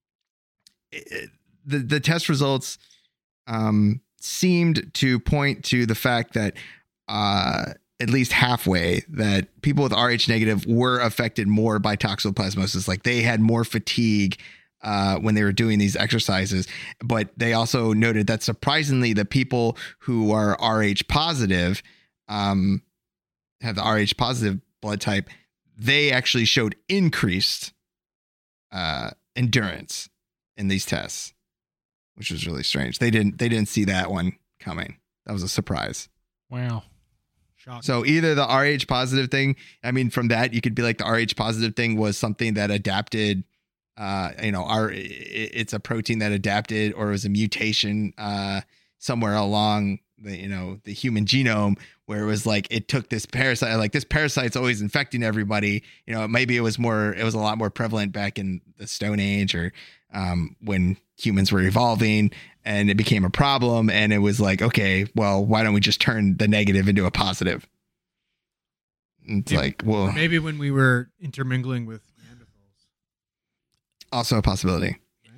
it, the the test results um, seemed to point to the fact that uh, at least halfway that people with Rh negative were affected more by toxoplasmosis. Like they had more fatigue uh, when they were doing these exercises, but they also noted that surprisingly, the people who are Rh positive, um, have the Rh positive blood type, they actually showed increased uh, endurance in these tests, which was really strange. They didn't, they didn't see that one coming. That was a surprise. Wow. So either the Rh positive thing, I mean, from that, you could be like the Rh positive thing was something that adapted, uh, you know, our, it's a protein that adapted or it was a mutation uh, somewhere along the, you know, the human genome where it was like, it took this parasite, like this parasite's always infecting everybody. You know, maybe it was more, it was a lot more prevalent back in the Stone Age or um, when humans were evolving and it became a problem. And it was like, okay, well, why don't we just turn the negative into a positive? It's Maybe- like, well, Maybe when we were intermingling with Neanderthals. also a possibility.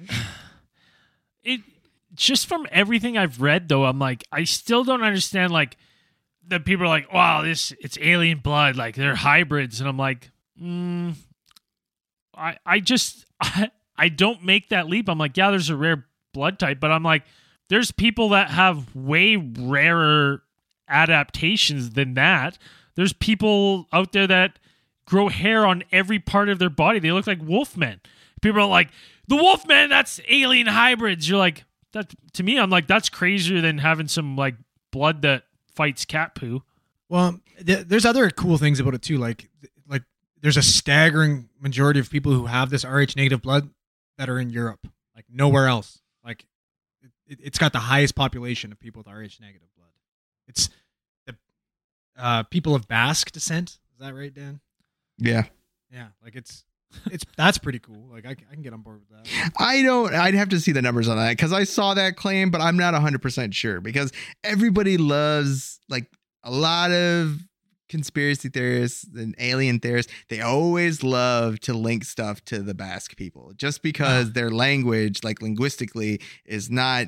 It just from everything I've read though, I'm like, I still don't understand like the people are like, wow, this it's alien blood, like they're hybrids, and I'm like, mm, I I just I, I don't make that leap. I'm like, yeah, there's a rare blood type, but I'm like, there's people that have way rarer adaptations than that. There's people out there that grow hair on every part of their body. They look like wolfmen. People are like, the wolfman, that's alien hybrids. You're like, that to me, I'm like, that's crazier than having some like blood that fights cat poo. Well, th- there's other cool things about it too. Like, like there's a staggering majority of people who have this Rh negative blood that are in Europe, like nowhere else. Like, it, it's got the highest population of people with Rh negative blood. It's the uh, people of Basque descent. Is that right, Dan? Yeah. Yeah, like it's it's that's pretty cool. Like I, I can get on board with that. I don't, I'd have to see the numbers on that because I saw that claim, but I'm not one hundred percent sure because everybody loves like a lot of conspiracy theorists and alien theorists. They always love to link stuff to the Basque people just because their language, like linguistically, is not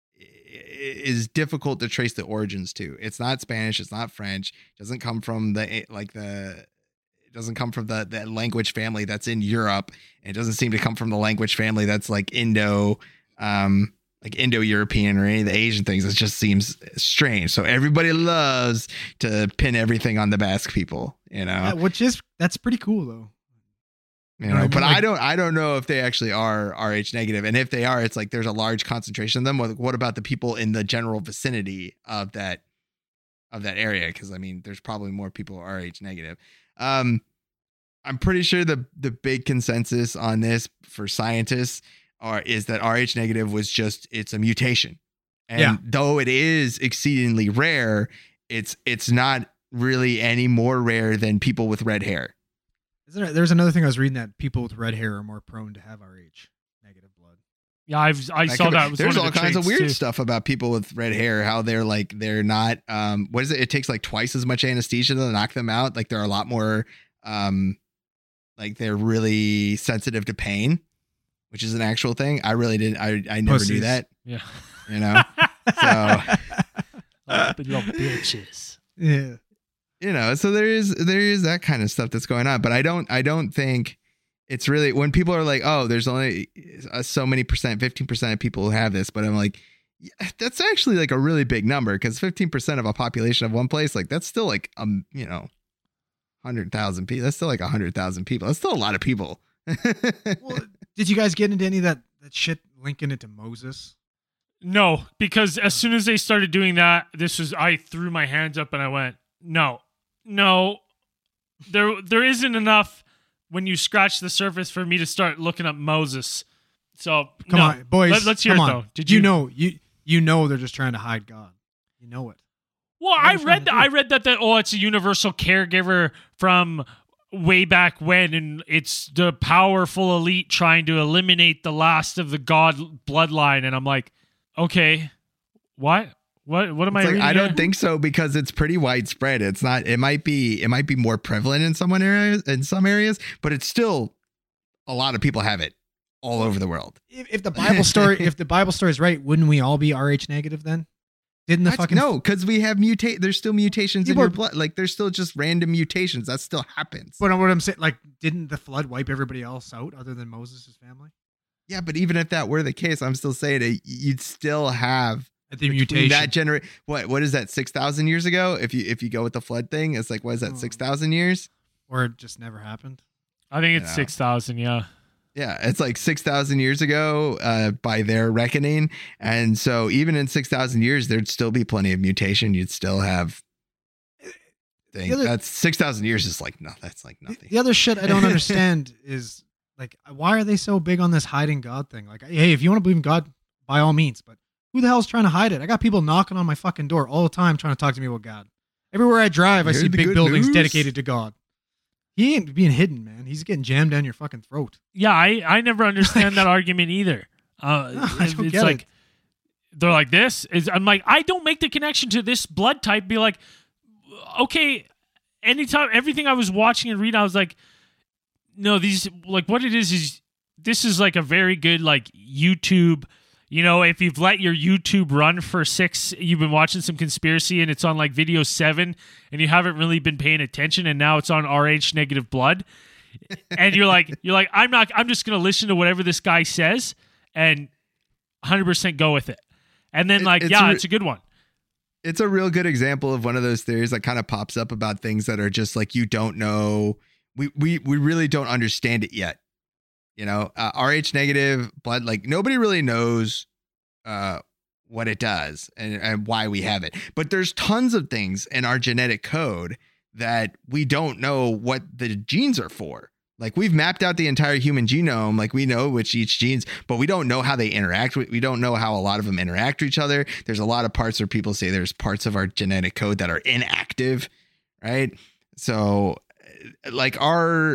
is difficult to trace the origins to. It's not Spanish. It's not French. It doesn't come from the like the. It doesn't come from the that language family that's in Europe. It doesn't seem to come from the language family that's like Indo, um, like Indo-European or any of the Asian things. It just seems strange. So everybody loves to pin everything on the Basque people, you know, Yeah, which is that's pretty cool though. you know what I know, mean? but Like- I don't, I don't know if they actually are R H negative. And if they are, it's like, there's a large concentration of them. What, what about the people in the general vicinity of that, of that area? Cause I mean, there's probably more people R H negative. Um, I'm pretty sure the the big consensus on this for scientists are is that R H negative was just it's a mutation, and Yeah. though it is exceedingly rare, it's it's not really any more rare than people with red hair. Is there, there's another thing I was reading that people with red hair are more prone to have R H negative blood. Yeah, I've I That saw could be- that. Was there's one all of the kinds of traits, weird too. stuff about people with red hair, how they're like they're not um what is it? It takes like twice as much anesthesia to knock them out. Like they're a lot more um like they're really sensitive to pain, which is an actual thing. I really didn't I I never Pussies. knew that, Yeah. you know. So Open your bitches. Yeah. you know, so there is there is that kind of stuff that's going on, but I don't I don't think it's really when people are like, oh, there's only uh, so many percent, fifteen percent of people who have this, but I'm like, yeah, that's actually like a really big number because fifteen percent of a population of one place, like that's still like um, you know, hundred thousand people. That's still like a hundred thousand people. That's still a lot of people. Well, did you guys get into any of that that shit linking it to Moses? No, because as soon as they started doing that, this was I threw my hands up and I went, no, no, there there isn't enough when you scratch the surface for me to start looking up Moses. So Come no. on, boys. Let, let's hear come it on. though. Did you, you, know you you know they're just trying to hide God. You know it. Well, What I are they read trying that. to I do? read that. That oh, it's a universal caregiver from way back when, and it's the powerful elite trying to eliminate the last of the God bloodline. And I'm like, okay, what? What? What am It's I? like, reading I don't here? think so because it's pretty widespread. It's not. It might be. It might be more prevalent in some areas. In some areas, but it's still a lot of people have it all over the world. If, if the Bible story, if the Bible story is right, wouldn't we all be R H negative then? Didn't the That's- fucking no, because we have mutate. There's still mutations in People your are- blood. Like there's still just random mutations. That still happens. But what I'm saying, like, didn't the flood wipe everybody else out other than Moses' family? Yeah, but even if that were the case, I'm still saying it. You'd still have At the between mutation. that generate. What what is that? Six thousand years ago? If you if you go with the flood thing, it's like what is that? Oh. Six thousand years? or it just never happened. I think it's You know. six thousand. Yeah. Yeah, it's like six thousand years ago uh, by their reckoning. And so even in six thousand years, there'd still be plenty of mutation. You'd still have things. The other- That's six thousand years is like, no, that's like The, nothing. the other shit I don't understand is like, why are they so big on this hiding God thing? Like, hey, if you want to believe in God, by all means, but who the hell's trying to hide it? I got people knocking on my fucking door all the time trying to talk to me about God. Everywhere I drive, I Hear see the big good buildings news? dedicated to God. He ain't being hidden, man. He's getting jammed down your fucking throat. Yeah, I, I never understand that argument either. Uh, No, I it- don't it's get like it. they're like this is. I'm like I don't make the connection to this blood type. Be like, okay, anytime everything I was watching and reading, I was like, no, these like what it is is this is like a very good like YouTube. You know, if you've let your YouTube run for six, you've been watching some conspiracy and it's on like video seven and you haven't really been paying attention and now it's on R H negative blood. And you're like, you're like, I'm not, I'm just going to listen to whatever this guy says and one hundred percent go with it. And then It- like, it's yeah, a- it's a good one. It's a real good example of one of those theories that kind of pops up about things that are just like you don't know. We we we really don't understand it yet. You know, uh, R H negative blood, like nobody really knows uh, what it does and, and why we have it. But there's tons of things in our genetic code that we don't know what the genes are for. Like we've mapped out the entire human genome, like we know which each genes, but we don't know how they interact. We don't know how a lot of them interact with each other. There's a lot of parts where people say there's parts of our genetic code that are inactive, right? So like our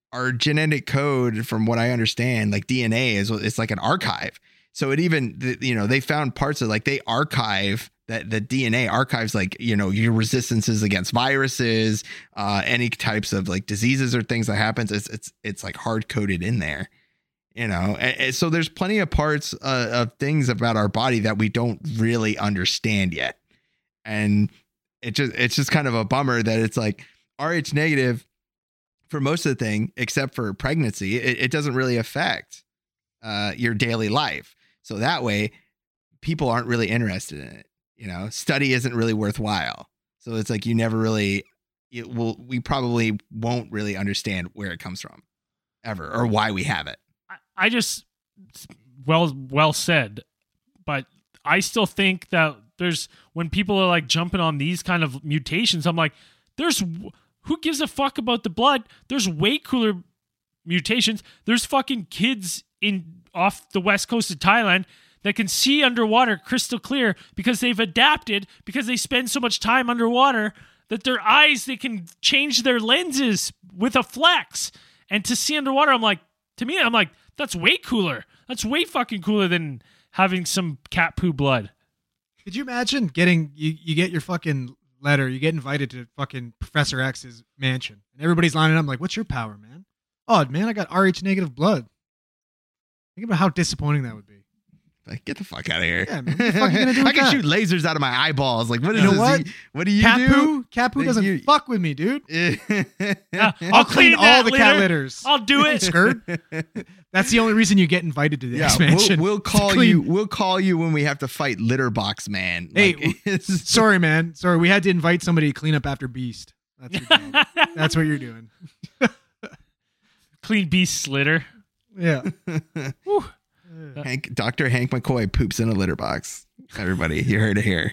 our genetic code, from what I understand, like D N A is it's like an archive. So it even, you know, they found parts of like they archive that the D N A archives, like, you know, your resistances against viruses, uh, any types of like diseases or things that happens. It's, it's, it's like hard coded in there, you know? And, and so there's plenty of parts uh, of things about our body that we don't really understand yet. And it just, it's just kind of a bummer that it's like R H negative for most of the thing, except for pregnancy, it, it doesn't really affect uh, your daily life. So that way people aren't really interested in it. You know, study isn't really worthwhile. So it's like you never really, it will, we probably won't really understand where it comes from ever or why we have it. I, I just, well, well said. But I still think that there's, when people are like jumping on these kind of mutations, I'm like, there's, who gives a fuck about the blood? There's way cooler mutations. There's fucking kids in off the west coast of Thailand that can see underwater crystal clear because they've adapted, because they spend so much time underwater that their eyes, they can change their lenses with a flex. And to see underwater, I'm like, to me, I'm like, that's way cooler. That's way fucking cooler than having some cat poo blood. Could you imagine getting, you, you get your fucking letter, you get invited to fucking Professor X's mansion, and everybody's lining up like, what's your power, man? Oh, man, I got R H negative blood. Think about how disappointing that would be. Like, get the fuck out of here. Yeah, man. What the fuck are you gonna do with I can that? shoot lasers out of my eyeballs. Like, what is You know this? what? What do you cat do? poo? Cat poo Like, doesn't you- fuck with me, dude. Yeah, I'll, I'll clean, clean all that the cat litter. litters. I'll do it. Skirt. That's the only reason you get invited to the Yeah, X we'll, mansion. we'll to call clean- you. We'll call you when we have to fight Litter Box Man. Hey, Like, it's- Sorry, man. Sorry, we had to invite somebody to clean up after Beast. That's your job. That's what you're doing. Clean beast litter. Yeah. Hank, Doctor Hank McCoy poops in a litter box. Everybody, you heard it here.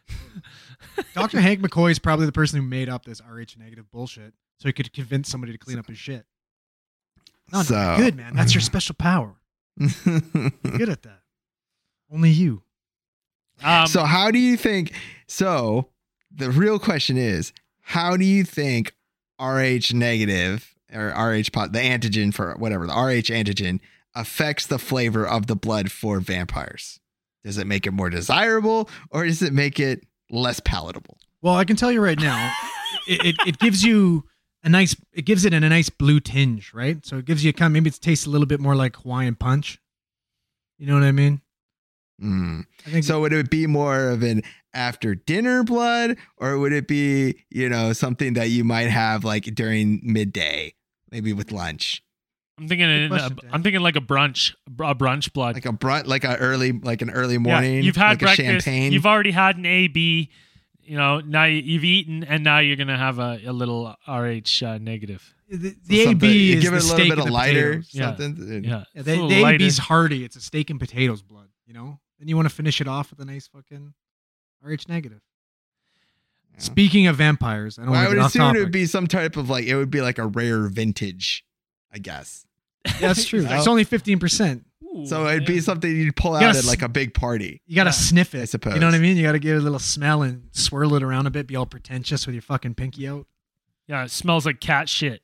Doctor Hank McCoy is probably the person who made up this R H negative bullshit so he could convince somebody to clean up his shit. No, no, So- good, man. That's your special power. You're good at that. Only you. Um, so how do you think? So the real question is, how do you think R H negative or R H pot, the antigen for whatever, the R H antigen affects the flavor of the blood for vampires? Does it make it more desirable or does it make it less palatable? Well, I can tell you right now, it, it, it gives you a nice, it gives it a nice blue tinge, right? So it gives you kind of, maybe it tastes a little bit more like Hawaiian punch. You know what I mean? Mm. I think So would it be more of an after dinner blood or would it be, you know, something that you might have like during midday, maybe with lunch? I'm thinking. Good In, question, uh, Dan. I'm thinking like a brunch, a brunch blood. Like a brunch, like a early, like an early morning. Yeah, you've had like breakfast. A champagne. You've already had an A B. You know, now you- you've eaten, and now you're gonna have a, a little R H uh, negative. the, So the A something- B you is give the it a little steak bit and of the lighter, potatoes. Yeah. something. Yeah, Yeah, It's the, a little the A lighter. B's hearty. It's a steak and potatoes blood, you know? Then you want to finish it off with a nice fucking R H negative. Yeah. Speaking of vampires, I don't Well, I want to would get off assume it topic. would be some type of like it would be like a rare vintage, I guess. Yeah, that's true. You know? It's only fifteen percent. Ooh, So it'd yeah. be something you'd pull You out gotta at s- like a big party. You got to Yeah, sniff it. I suppose. You know what I mean? You got to give it a little smell and swirl it around a bit, be all pretentious with your fucking pinky out. Yeah, it smells like cat shit.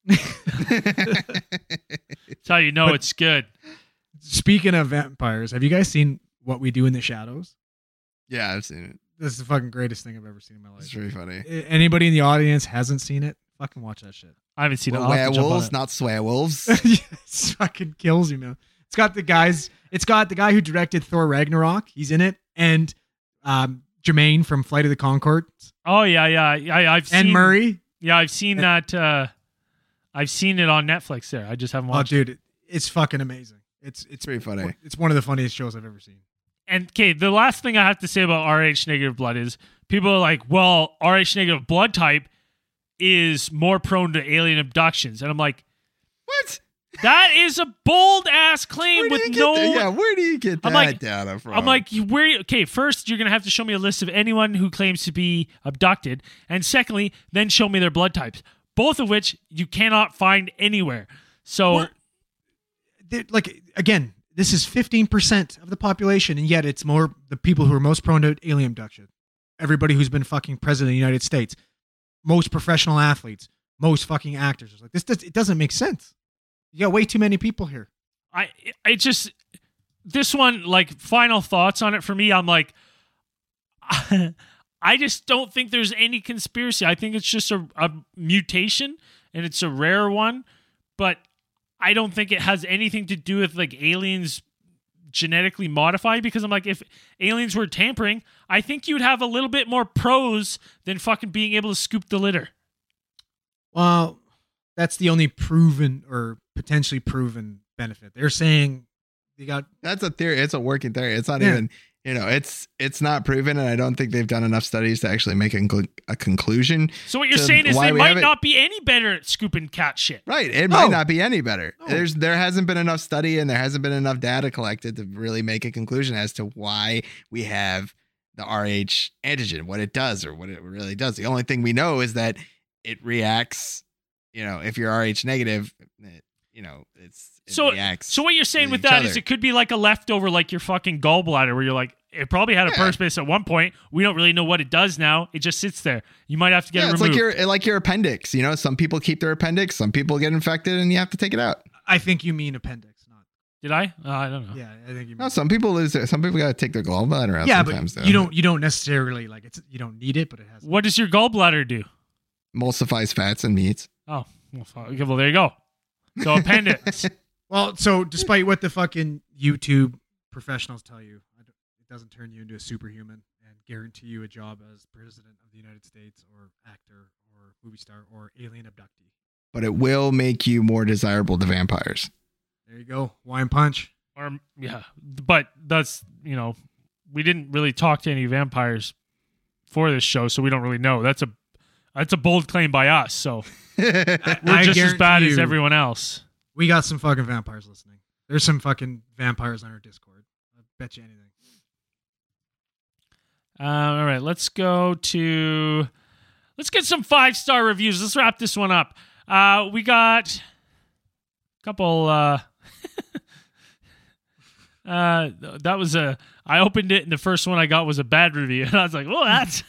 That's how you know But- it's good. Speaking of vampires, have you guys seen What We Do in the Shadows? Yeah, I've seen it. This is the fucking greatest thing I've ever seen in my life. It's really funny. A- Anybody in the audience hasn't seen it? Fucking watch that shit. I haven't seen it. Well, I'll have to jump on werewolves, it. not swearwolves. It fucking kills you, man. It's got the guys. It's got the guy who directed Thor Ragnarok. He's in it, and um, Jermaine from Flight of the Conchords, Oh yeah, yeah. I, I've seen. and Murray. Yeah, I've seen that. Uh, I've seen it on Netflix. There, I just haven't Oh, watched. it. dude, it- it's fucking amazing. It's it's It's pretty funny. It's one of the funniest shows I've ever seen. And okay, the last thing I have to say about R H negative blood is people are like, well, R H negative blood type is more prone to alien abductions, and I'm like, What? that is a bold ass claim Where do with you get no. that? Yeah, where do you get that I'm like- data from? I'm like, you- where? Okay, first you're gonna have to show me a list of anyone who claims to be abducted, and secondly, then show me their blood types. Both of which you cannot find anywhere. So Well, They're- like again, this is fifteen percent of the population, and yet it's more the people who are most prone to alien abduction. Everybody who's been fucking president of the United States, most professional athletes, most fucking actors are like, this does, it doesn't make sense. You got way too many people here. I I just this one, like, final thoughts on it for me. I'm like, I just don't think there's any conspiracy. I think it's just a, a mutation, and it's a rare one, but I don't think it has anything to do with like aliens genetically modified, because I'm like, if aliens were tampering, I think you'd have a little bit more pros than fucking being able to scoop the litter. Well, that's the only proven or potentially proven benefit. They're saying they got. That's a theory. It's a working theory. It's not Yeah. even, you know, it's it's not proven, and I don't think they've done enough studies to actually make a, conclu- a conclusion. So what you're to saying is why they we might haven't- not be any better at scooping cat shit. Right. It No. might not be any better. No. There's there hasn't been enough study and there hasn't been enough data collected to really make a conclusion as to why we have the R H antigen, what it does or what it really does. The only thing we know is that it reacts, you know, if you're R H negative, it, you know, it's it So, reacts. so what you're saying with with each that is other. it could be like a leftover, like your fucking gallbladder, where you're like, it probably had a Yeah. purpose at one point. We don't really know what it does now. It just sits there. You might have to get yeah, it it's removed. like your like your appendix. You know, some people keep their appendix, some people get infected, and you have to take it out. I think you mean appendix, not. Did I? Uh, I don't know. Yeah, I think you mean. No, some people lose their. Some people got to take their gallbladder out. yeah, sometimes, but though. you don't. You don't necessarily like it's. You don't need it, but it has. What does your gallbladder do? emulsifies fats and meats. Oh, well, fuck. Okay, well, there you go. So appendix. Well, so despite what the fucking YouTube professionals tell you, I don't- it doesn't turn you into a superhuman and guarantee you a job as president of the United States or actor or movie star or alien abductee. But it will make you more desirable to vampires. There you go. Wine punch. Or yeah, but that's, you know, we didn't really talk to any vampires for this show, so we don't really know. That's a that's a bold claim by us. So we're I just as bad guarantee as you- everyone else. We got some fucking vampires listening. There's some fucking vampires on our Discord. I bet you anything. Um, all right, let's go to let's get some five star reviews. Let's wrap this one up. Uh, we got a couple. Uh, uh, that was a. I opened it and the first one I got was a bad review, and I was like, "Well, that's."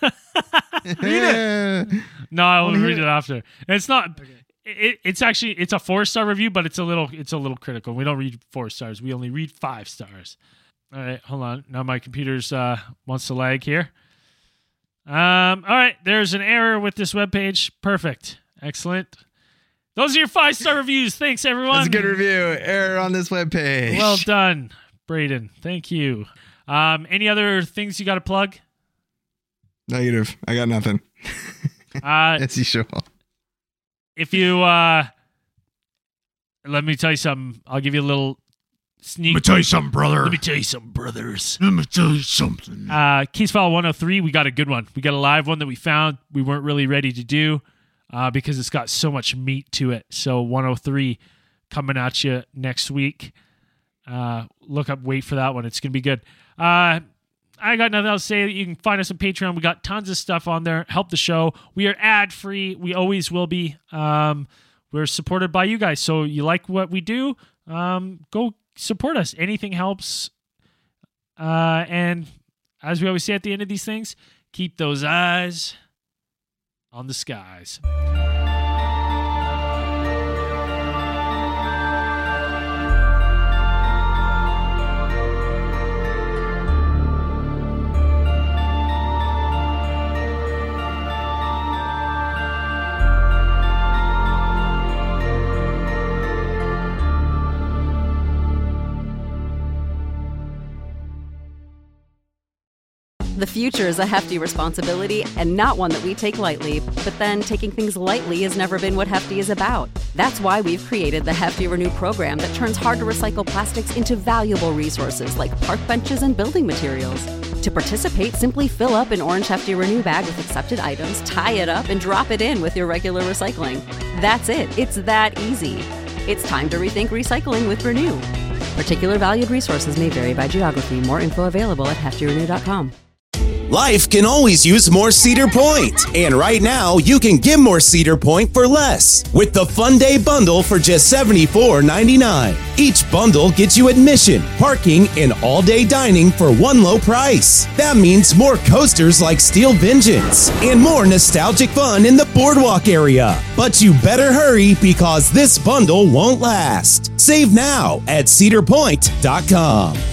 No, I will hear read it. it after. And it's not. Okay. It, it's actually it's a four star review, but it's a little it's a little critical. We don't read four stars. We only read five stars. All right, hold on. Now my computer's uh, wants to lag here. Um. All right, there's an error with this webpage. Perfect. Excellent. Those are your five star reviews. Thanks, everyone. That's a good review. Error on this webpage. Well done, Braden. Thank you. Um. Any other things you got to plug? Negative. I got nothing. Uh. As usual. If you uh, let me tell you something. I'll give you a little sneak. Let me tell you something, brother. Let me tell you something, brothers. Let me tell you something. Uh, Case File one oh three, we got a good one. We got a live one that we found we weren't really ready to do uh, because it's got so much meat to it. So one oh three coming at you next week. Uh, look up, wait for that one. It's going to be good. Uh, I got nothing else to say. You can find us on Patreon. We got tons of stuff on there. Help the show. We are ad-free. We always will be. Um, we're supported by you guys. So you like what we do, um, go support us. Anything helps. Uh, and as we always say at the end of these things, keep those eyes on the skies. The future is a hefty responsibility and not one that we take lightly. But then taking things lightly has never been what Hefty is about. That's why we've created the Hefty Renew program that turns hard to recycle plastics into valuable resources like park benches and building materials. To participate, simply fill up an orange Hefty Renew bag with accepted items, tie it up, and drop it in with your regular recycling. That's it. It's that easy. It's time to rethink recycling with Renew. Particular valued resources may vary by geography. More info available at hefty renew dot com. Life can always use more Cedar Point. And right now, you can get more Cedar Point for less with the Fun Day Bundle for just seventy-four ninety-nine. Each bundle gets you admission, parking, and all-day dining for one low price. That means more coasters like Steel Vengeance and more nostalgic fun in the boardwalk area. But you better hurry because this bundle won't last. Save now at cedar point dot com.